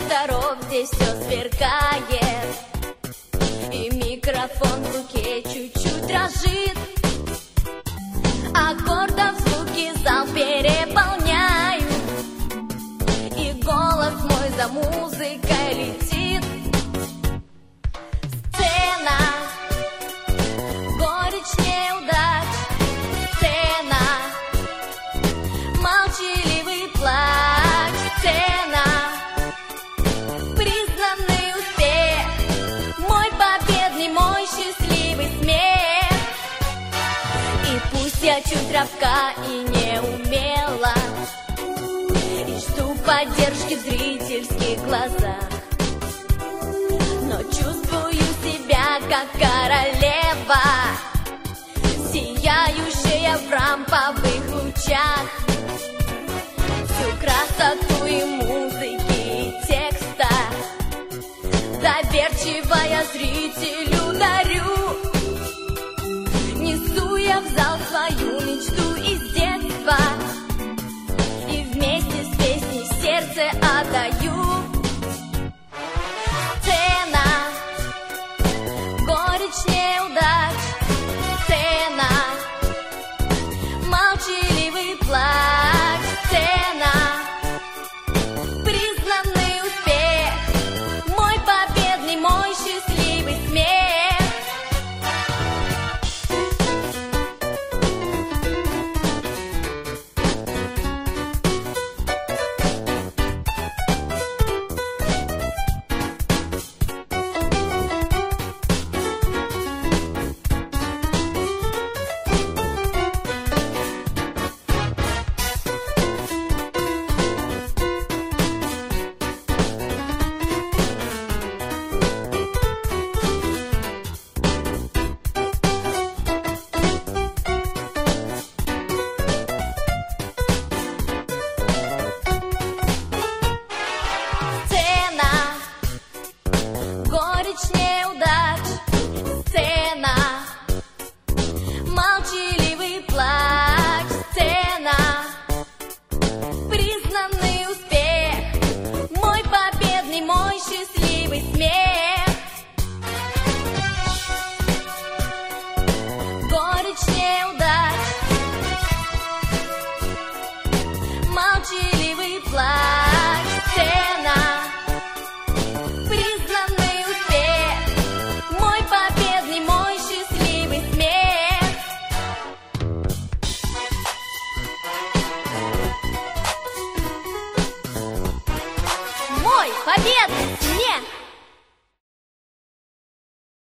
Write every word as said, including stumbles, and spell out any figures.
докторов здесь все сверкает, и микрофон в руке чуть-чуть дрожит. Аккордов звуки зал переполняют, и голос мой за музыкой летит. Сцена, горечь неудач, сцена, молчаливый плач, сцена, признанный успех, мой победный, мой счастливый смех. И пусть я чуть робка и неумела, и жду поддержки в зрительских глазах, но чувствую себя как королева, сияющая в рамповых лучах. Всю красоту и музыки, и текста доверчиво я зрителю дарю.